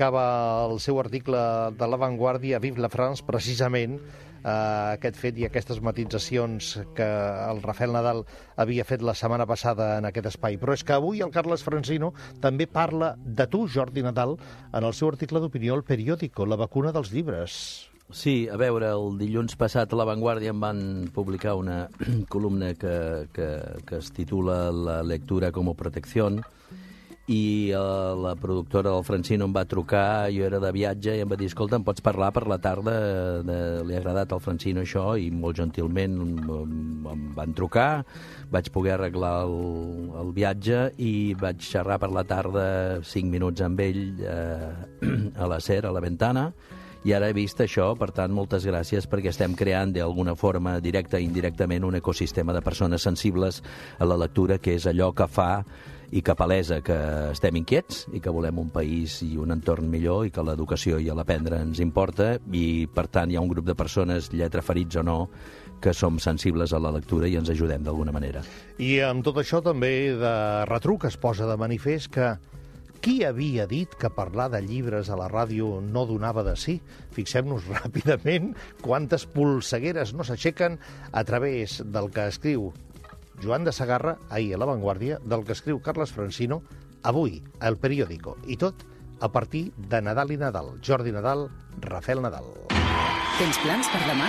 Acaba el seu article de La Vanguardia, Vive la France, precisament aquest fet i aquestes matitzacions que el Rafael Nadal havia fet la setmana passada en aquest espai. Però és que avui el Carles Francino també parla de tu, Jordi Nadal, en el seu article d'opinió al Periódico, la vacuna dels llibres. Sí, a veure, el dilluns passat a La Vanguardia em van publicar una columna que es titula La lectura como protección, i la productora del Francino em va trucar, jo era de viatge, i em va dir, escolta, em pots parlar per la tarda? Li ha agradat al Francino això, i molt gentilment em van trucar, vaig poder arreglar el viatge i vaig xerrar per la tarda 5 minuts amb ell a la SER, a la Ventana, i ara he vist això. Per tant, moltes gràcies, perquè estem creant d'alguna forma, directa i indirectament, un ecosistema de persones sensibles a la lectura, que és allò que fa i que palesa que estem inquiets i que volem un país i un entorn millor i que l'educació i l'aprendre ens importa, i per tant hi ha un grup de persones, lletraferits o no, que som sensibles a la lectura i ens ajudem d'alguna manera. I amb tot això també de retruc es posa de manifest que qui havia dit que parlar de llibres a la ràdio no donava de sí? Fixem-nos ràpidament quantes polsegueres no s'aixequen a través del que escriu Joan de Segarra, ahir a La Vanguardia, del que escriu Carles Francino, avui al Periódico. I tot a partir de Nadal i Nadal. Jordi Nadal, Rafael Nadal. Tens plans per demà?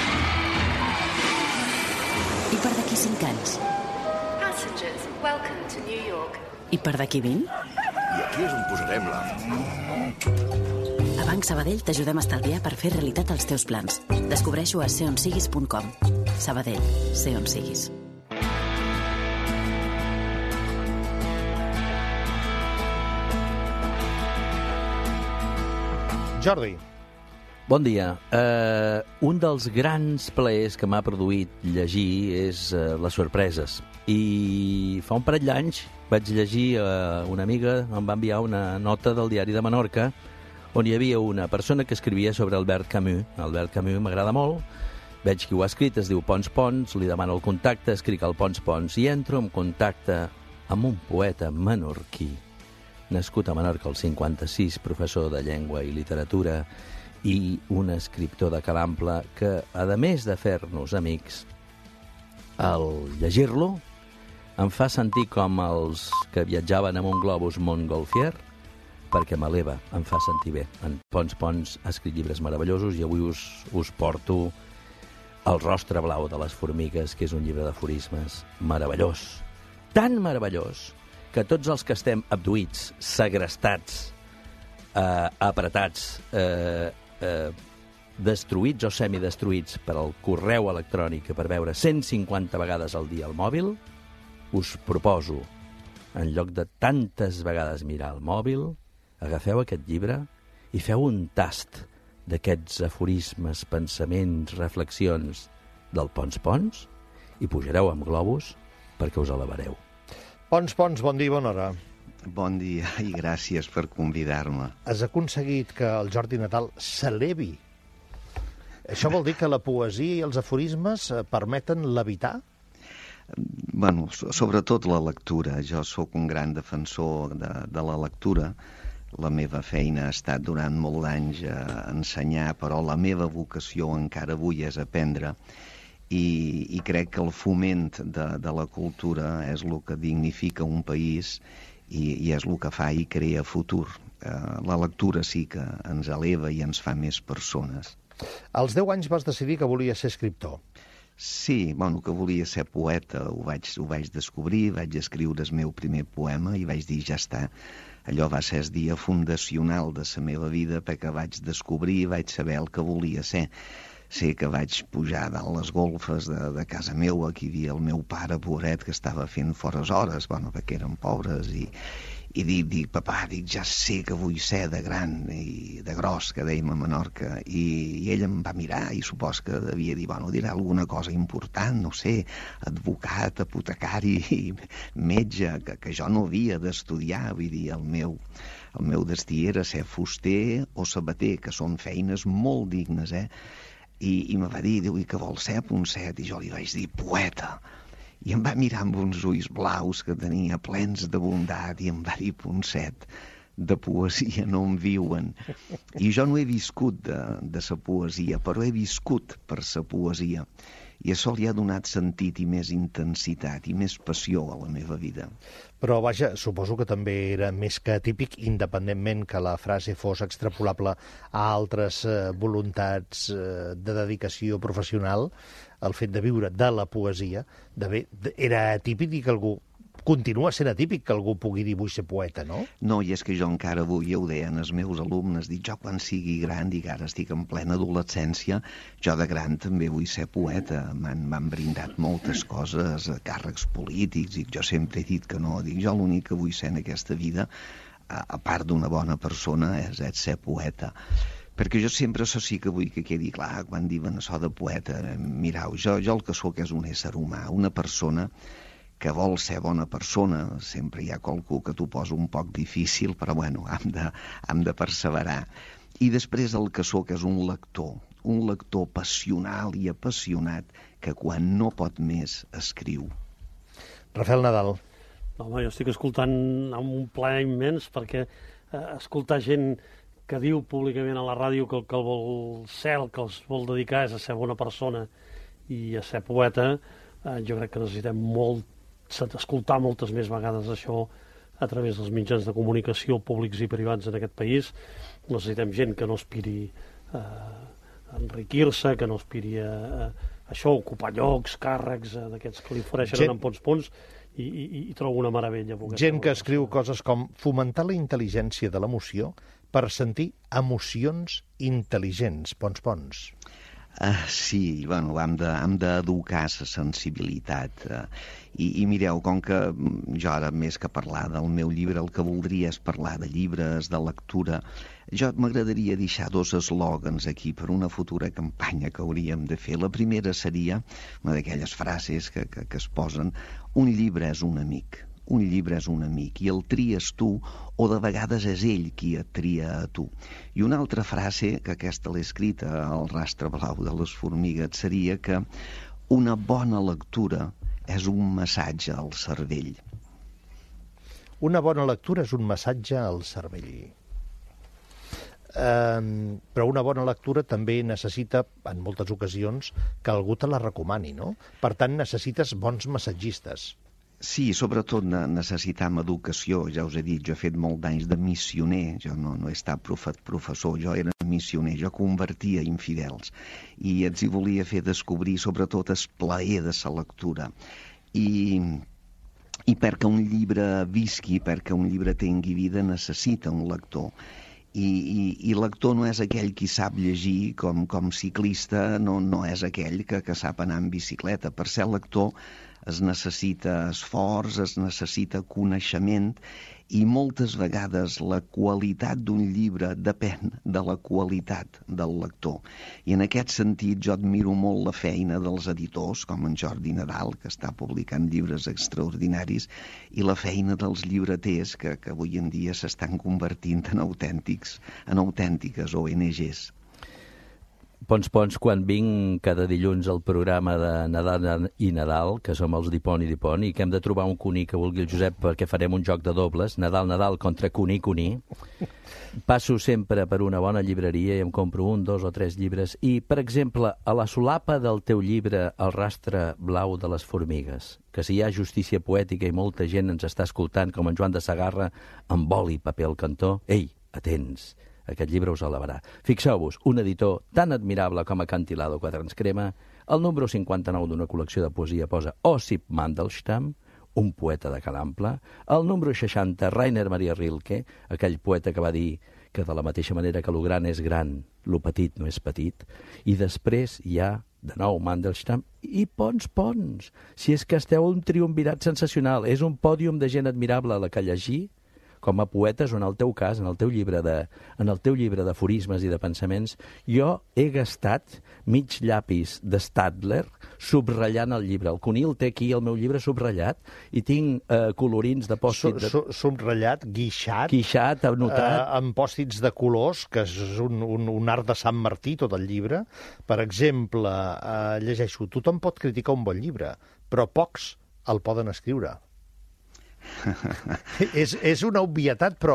I per d'aquí 5 anys? Passengers, welcome to New York. I per d'aquí 20? I aquí és on posarem la... A Banc Sabadell t'ajudem a estalviar per fer realitat els teus plans. Descobreixo a seonsiguis.com. Sabadell, sé on siguis. Jordi. Bon dia. Un dels grans plaers que m'ha produït llegir és les sorpreses. I fa un parell d'anys vaig llegir, una amiga em va enviar una nota del Diari de Menorca on hi havia una persona que escrivia sobre Albert Camus. Albert Camus m'agrada molt, veig qui ho ha escrit, es diu Pons Pons, li demano el contacte, escric al Pons Pons i entro en contacte amb un poeta menorquí, nascut a Menorca al 56, professor de llengua i literatura i un escriptor de calample que, a més de fer-nos amics, al llegir-lo em fa sentir com els que viatjaven amb un globus Montgolfier, perquè m'eleva, em fa sentir bé. En Pons Pons ha escrit llibres meravellosos i avui us porto El rostre blau de les formigues, que és un llibre d'aforismes meravellós. Tan meravellós que tots els que estem abduïts, segrestats, apretats, destruïts o semidestruïts per al correu electrònic per veure 150 vegades al dia al mòbil, us proposo, en lloc de tantes vegades mirar el mòbil, agafeu aquest llibre i feu un tast d'aquests aforismes, pensaments, reflexions del Pons Pons i pujareu amb globus perquè us elevareu. Pons Pons, bon dia i bona hora. Bon dia i gràcies per convidar-me. Has aconseguit que el Jordi Nadal s'elevi. Això vol dir que la poesia i els aforismes permeten levitar? Bueno, sobretot la lectura. Jo sóc un gran defensor de la lectura. La meva feina ha estat durant molt d'anys ensenyar, però la meva vocació encara avui és aprendre. I crec que el foment de la cultura és el que dignifica un país i és el que fa i crea futur. La lectura sí que ens eleva i ens fa més persones. Als 10 anys vas decidir que volies ser escriptor. Sí, bueno, que volia ser poeta, ho vaig descobrir, vaig escriure el meu primer poema i vaig dir, ja està. Allò va ser el dia fundacional de la meva vida perquè vaig descobrir i vaig saber el que volia ser. Sé que vaig pujar dalt les golfes de casa meva, que hi havia el meu pare, pobret, que estava fent fores hores, bueno, perquè eren pobres, i dic, papà, ja sé que vull ser de gran i de gros, que dèiem a Menorca, i ell em va mirar i supos que devia dir, bueno, dirà alguna cosa important, no sé, advocat, apotecari, metge, que jo no havia d'estudiar, vull dir, el meu destí era ser fuster o sabater, que són feines molt dignes, I me va dir, diu, i què vols ser, Ponset? I jo li vaig dir, poeta. I em va mirar amb uns ulls blaus que tenia plens de bondat i em va dir, Ponset, de poesia no en viuen. I jo no he viscut de sa poesia, però he viscut per sa poesia. I això li ha donat sentit i més intensitat i més passió a la meva vida. Però, vaja, suposo que també era més que atípic, independentment que la frase fos extrapolable a altres voluntats de dedicació professional, el fet de viure de la poesia, era atípic i que algú continua sent atípic que algú pugui dir vull ser poeta, no? No, i és que jo encara avui, ja ho deien els meus alumnes, dic, jo quan sigui gran, dic, ara estic en plena adolescència, jo de gran també vull ser poeta. M'han brindat moltes coses, càrrecs polítics, dic, jo sempre he dit que no, dic, jo l'únic que vull ser en aquesta vida, a part d'una bona persona, és ser poeta. Perquè jo sempre, això sí que vull que quedi clar, quan diuen això de poeta, mireu, jo el que sóc és un ésser humà, una persona que vol ser bona persona. Sempre hi ha qualcú que t'ho posa un poc difícil, però bueno, hem de perseverar. I després el que sóc és un lector passional i apassionat que quan no pot més escriu. Rafael Nadal. Home, jo estic escoltant amb un plaer immens perquè escoltar gent que diu públicament a la ràdio que el que vol ser, el que els vol dedicar és a ser bona persona i a ser poeta, jo crec que necessitem escoltar moltes més vegades això a través dels mitjans de comunicació públics i privats en aquest país. Necessitem gent que no aspiri a enriquir-se, que no aspiri a això, ocupar llocs, càrrecs d'aquests que li ofereixen en punts, i trobo una meravella. Gent que escriu coses com fomentar la intel·ligència de l'emoció per sentir emocions intel·ligents. Pons. Sí, bueno, hem d'educar la sensibilitat. I mireu, com que jo ara més que parlar del meu llibre, el que voldria és parlar de llibres, de lectura, jo m'agradaria deixar 2 eslògans aquí per una futura campanya que hauríem de fer. La primera seria una d'aquelles frases que es posen: un llibre és un amic. Un llibre és un amic i el tries tu o de vegades és ell qui et tria a tu. I una altra frase, que aquesta l'he escrita al rastre blau de les formigues, seria que una bona lectura és un massatge al cervell. Una bona lectura és un massatge al cervell. Però una bona lectura també necessita, en moltes ocasions, que algú te la recomani, no? Per tant, necessites bons massatgistes. Sí, sobretot necessitam educació. Ja us he dit, jo he fet molt d'anys de missioner, jo no he estat professor, jo era missioner, jo convertia infidels i els hi volia fer descobrir sobretot el plaer de la lectura. I perquè un llibre visqui, perquè un llibre tingui vida, necessita un lector. I lector no és aquell qui sap llegir, com ciclista no és aquell que sap anar en bicicleta. Per ser lector es necessita esforç, es necessita coneixement, i moltes vegades la qualitat d'un llibre depèn de la qualitat del lector. I en aquest sentit jo admiro molt la feina dels editors, com en Jordi Nadal, que està publicant llibres extraordinaris, i la feina dels llibreters, que avui en dia s'estan convertint en autèntiques ONGs. Pons, quan vinc cada dilluns al programa de Nadal i Nadal, que som els Dipon i Dipon, i que hem de trobar un cuní que vulgui el Josep perquè farem un joc de dobles, Nadal contra cuní, passo sempre per una bona llibreria i em compro 1, 2 o 3 llibres. I, per exemple, a la solapa del teu llibre El rastre blau de les formigues, que si hi ha justícia poètica i molta gent ens està escoltant, com en Joan de Sagarra, amb boli i paper al cantó, ei, atents! Aquest llibre us elevarà. Fixeu-vos, un editor tan admirable com Acantilado Quaderns Crema, el número 59 d'una col·lecció de poesia posa Osip Mandelstam, un poeta de calample, el número 60, Rainer Maria Rilke, aquell poeta que va dir que de la mateixa manera que lo gran és gran, lo petit no és petit, i després hi ha, de nou, Mandelstam i Pons. Si és que esteu un triumvirat sensacional, és un pòdium de gent admirable a la que llegir, com a poetes, o en el teu cas, en el teu llibre d'aforismes i de pensaments, jo he gastat mig llapis de Stadler subratllant el llibre. El Conil té aquí el meu llibre subratllat i tinc colorins de pòstit... Subratllat, guixat, anotat... amb pòstits de colors, que és un art de Sant Martí, tot el llibre. Per exemple, llegeixo, tothom pot criticar un bon llibre, però pocs el poden escriure. És una obvietat, però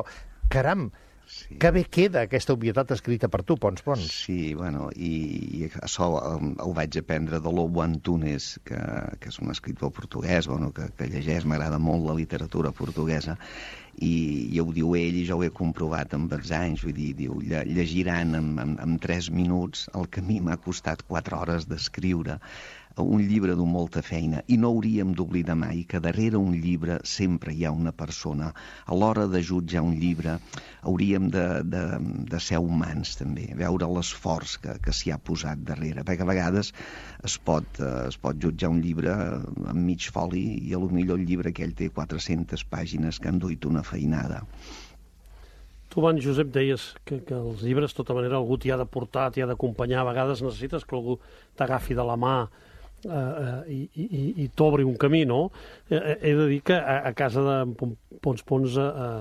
Caram, Sí. que bé queda aquesta obvietat escrita per tu, Pons. Sí, bueno, i això ho vaig aprendre de Lobo Antunes, que és un escriptor portuguès, bueno, que llegeix, m'agrada molt la literatura portuguesa, i ho diu ell, i jo ho he comprovat amb els anys, vull dir, diu, llegiran en 3 minuts el que a mi m'ha costat 4 hores d'escriure, un llibre d'una molta feina, i no hauríem d'oblidar mai que darrere un llibre sempre hi ha una persona. A l'hora de jutjar un llibre hauríem de ser humans també, veure l'esforç que s'hi ha posat darrere, perquè a vegades es pot jutjar un llibre amb mig foli i a lo millor el llibre aquell té 400 pàgines que han duit una feinada. Tu abans, Josep, deies que els llibres, de tota manera, algú t'hi ha de portar, t'hi ha d'acompanyar. A vegades necessites que algú t'agafi de la mà i t'obri un camí, no? He de dir que a casa de Pons,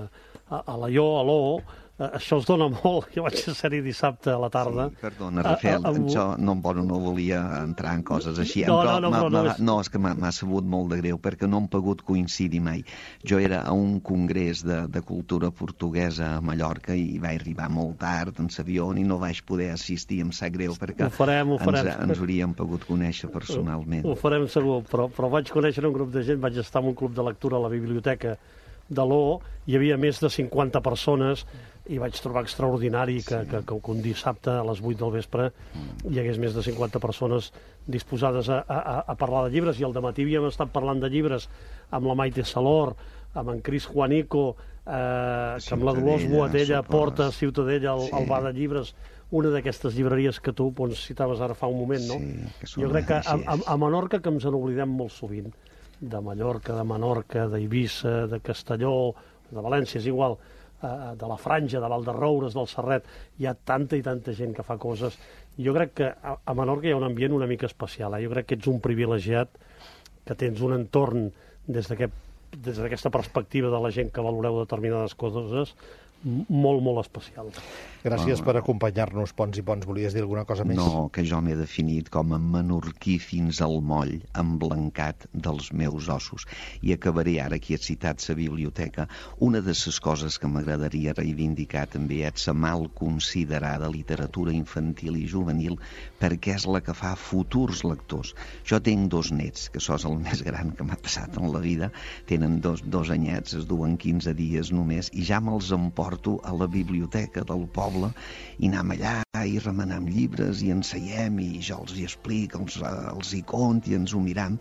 a l'Aió, a l'O, això es dona molt. Jo vaig ser-hi dissabte a la tarda. Sí, perdona, Rafael, jo no volia entrar en coses així. No, és que m'ha sabut molt de greu, perquè no hem pogut coincidir mai. Jo era a un congrés de cultura portuguesa a Mallorca i vaig arribar molt tard en l'avió i no vaig poder assistir, em sap greu, perquè ho farem. ens hauríem pogut conèixer personalment. Ho farem segur, però vaig conèixer un grup de gent, vaig estar en un club de lectura a la biblioteca de l'O, hi havia més de 50 persones i vaig trobar extraordinari que un dissabte a les 8 del vespre hi hagués més de 50 persones disposades a parlar de llibres, i al dematí havíem estat parlant de llibres amb la Maite Salor, amb en Cris Juanico, que amb la Dolors Boatella porta a Ciutadella el bar de llibres, una d'aquestes llibreries que tu citaves ara fa un moment, no? Sí, jo crec que a Menorca, que ens n'oblidem molt sovint, de Mallorca, de Menorca, d'Eivissa, de Castelló, de València, és igual, de la Franja, de Valderroures, del Serret, hi ha tanta i tanta gent que fa coses. Jo crec que a Menorca hi ha un ambient una mica especial. Jo crec que ets un privilegiat, que tens un entorn des d'aquesta perspectiva de la gent que valoreu determinades coses molt, molt especial. Gràcies per acompanyar-nos, Pons i Pons. Volies dir alguna cosa més? No, que jo m'he definit com a menorquí fins al moll, emblancat dels meus ossos. I acabaré ara, que he citat la biblioteca, una de les coses que m'agradaria reivindicar també és la mal considerada literatura infantil i juvenil, perquè és la que fa futurs lectors. Jo tinc 2 nets, que això és el més gran que m'ha passat en la vida, tenen dos anyets, es duen 15 dies només, i ja me'ls emporto a la biblioteca del poble i anem allà i remenem llibres i ens seiem i jo els hi explico, els hi conto i ens ho miram,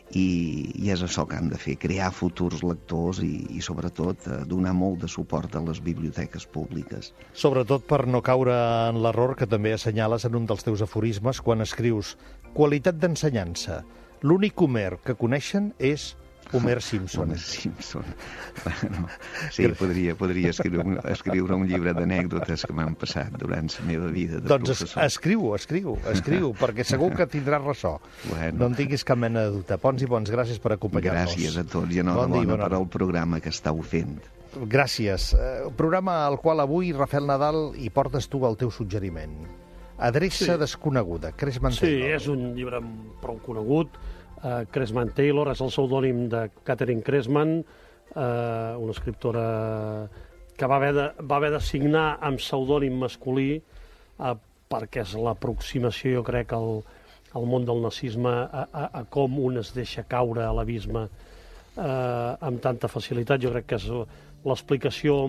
i és això que hem de fer, crear futurs lectors i sobretot donar molt de suport a les biblioteques públiques. Sobretot per no caure en l'error que també assenyales en un dels teus aforismes quan escrius qualitat d'ensenyança. L'únic Homer que coneixen és Homer Simpson. Homer Simpson. Bueno, sí, podria escriure un llibre d'anècdotes que m'han passat durant la meva vida de professor. Doncs escriu, perquè segur que tindràs ressò. Bueno. No en tinguis cap mena de dubte. Pons i Pons, gràcies per acompanyar-nos. Gràcies a tots i enhorabona per al programa que estàu fent. Gràcies. Un programa al qual avui, Rafael Nadal, hi portes tu el teu suggeriment. Adreça desconeguda, Cressman Taylor. Sí, és un llibre prou conegut. Cressman Taylor és el pseudònim de Catherine Cressman, una escriptora que va haver de signar amb pseudònim masculí perquè és l'aproximació, jo crec, al món del nazisme, a com un es deixa caure a l'abisme amb tanta facilitat. Jo crec que és l'explicació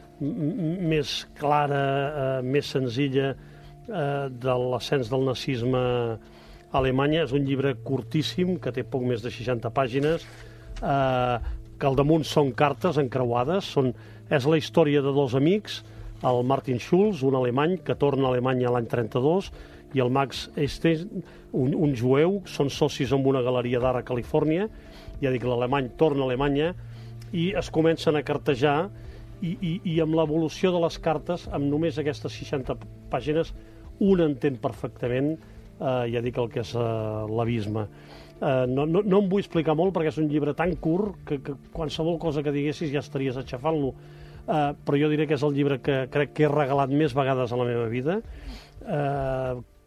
més clara, més senzilla de l'ascens del nazisme a Alemanya. És un llibre curtíssim, que té poc més de 60 pàgines, que al damunt són cartes encreuades. És la història de 2 amics, el Martin Schulz, un alemany que torna a Alemanya l'any 32, i el Max Estein, un jueu. Són socis amb una galeria d'art a Califòrnia. Ja dic, l'alemany torna a Alemanya i es comencen a cartejar, i amb l'evolució de les cartes, amb només aquestes 60 pàgines, un entén perfectament ja dic el que és l'abisme. No em vull explicar molt perquè és un llibre tan curt que qualsevol cosa que diguessis ja estaries aixafant-lo, però jo diré que és el llibre que crec que he regalat més vegades a la meva vida.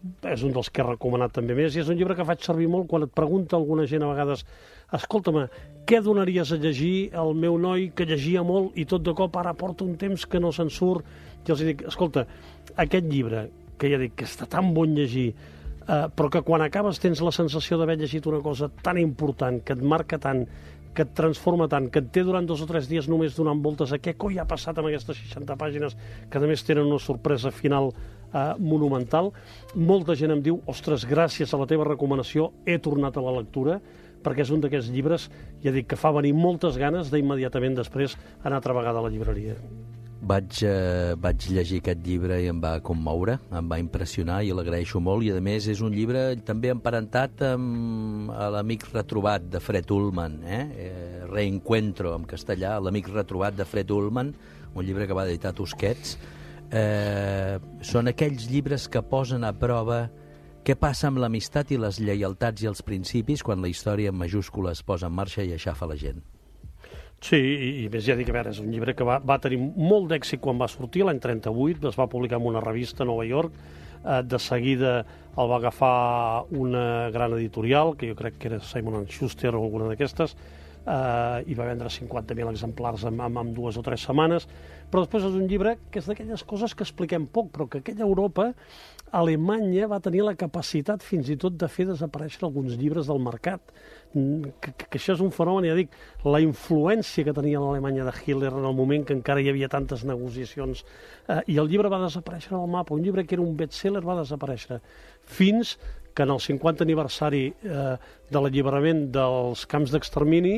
és un dels que he recomanat també més, i és un llibre que faig servir molt quan et pregunta alguna gent a vegades: escolta'm, què donaries a llegir al meu noi que llegia molt i tot de cop ara porta un temps que no se'n surt? I els dic: escolta, aquest llibre, que ja dic que està tan bon llegir, però que quan acabes tens la sensació d'haver llegit una cosa tan important, que et marca tant, que et transforma tant, que et té durant 2 o 3 dies només donant voltes a què coi ha passat amb aquestes 60 pàgines, que a més tenen una sorpresa final monumental. Molta gent em diu: ostres, gràcies a la teva recomanació he tornat a la lectura, perquè és un d'aquests llibres, ja dic, que fa venir moltes ganes d'immediatament després anar altra vegada a la llibreria. Vaig llegir aquest llibre i em va commoure, em va impressionar i l'agraeixo molt, i a més és un llibre també emparentat amb l'amic retrobat de Fred Ullman, Reencuentro en castellà, l'amic retrobat de Fred Ullman, un llibre que va editar Tusquets. Són aquells llibres que posen a prova què passa amb l'amistat i les lleialtats i els principis quan la història en majúscules posa en marxa i aixafa la gent. Sí, i més ja dic, a veure, és un llibre que va tenir molt d'èxit quan va sortir, l'any 38, es va publicar en una revista a Nova York, de seguida el va agafar una gran editorial, que jo crec que era Simon & Schuster o alguna d'aquestes, i va vendre 50.000 exemplars en 2 o 3 setmanes, però després és un llibre que és d'aquelles coses que expliquem poc, però que aquella Europa, Alemanya, va tenir la capacitat fins i tot de fer desaparèixer alguns llibres del mercat, que això és un fenomen, ja dic, la influència que tenia l'Alemanya de Hitler en el moment que encara hi havia tantes negociacions, i el llibre va desaparèixer del mapa, un llibre que era un best-seller va desaparèixer, fins que en el 50 aniversari de l'alliberament dels camps d'extermini,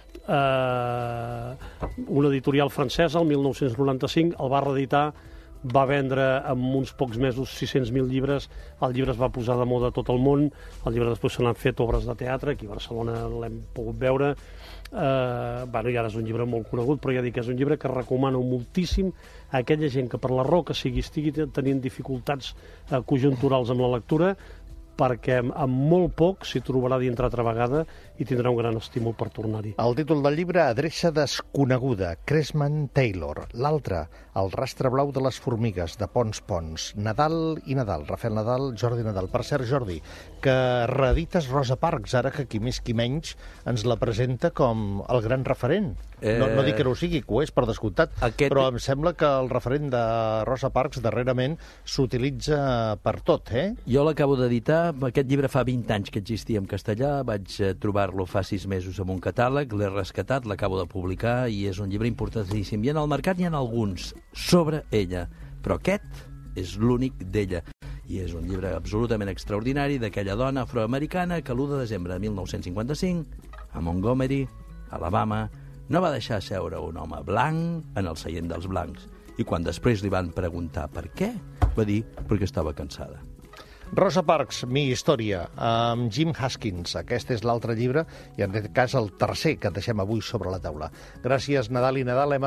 una editorial francesa, el 1995, el va reeditar, va vendre en uns pocs mesos 600.000 llibres, el llibre es va posar de moda a tot el món, el llibre després se n'han fet obres de teatre, aquí a Barcelona l'hem pogut veure, i ara és un llibre molt conegut, però ja dic que és un llibre que recomano moltíssim a aquella gent que per la raó que estigui tenint dificultats conjunturals amb la lectura, perquè amb molt poc s'hi trobarà dintre altra vegada i tindrà un gran estímul per tornar-hi. El títol del llibre, Adreça desconeguda, Cressman Taylor. L'altre, El rastre blau de les formigues, de Pons Pons. Nadal i Nadal, Rafael Nadal, Jordi Nadal. Per cert, Jordi, que reedites Rosa Parks, ara que qui més qui menys ens la presenta com el gran referent. No dic que no ho sigui, que ho és per descomptat, però em sembla que el referent de Rosa Parks darrerament s'utilitza per tot, Jo l'acabo d'editar, aquest llibre fa 20 anys que existia en castellà, vaig trobar-lo fa 6 mesos en un catàleg, l'he rescatat, l'acabo de publicar i és un llibre importantíssim. I en el mercat hi ha alguns sobre ella, però aquest és l'únic d'ella. I és un llibre absolutament extraordinari d'aquella dona afroamericana que l'1 de desembre de 1955, a Montgomery, Alabama, no va deixar seure un home blanc en el seient dels blancs. I quan després li van preguntar per què, va dir perquè estava cansada. Rosa Parks, Mi història, amb Jim Haskins. Aquest és l'altre llibre i, en aquest cas, el tercer que deixem avui sobre la taula. Gràcies, Nadal i Nadal.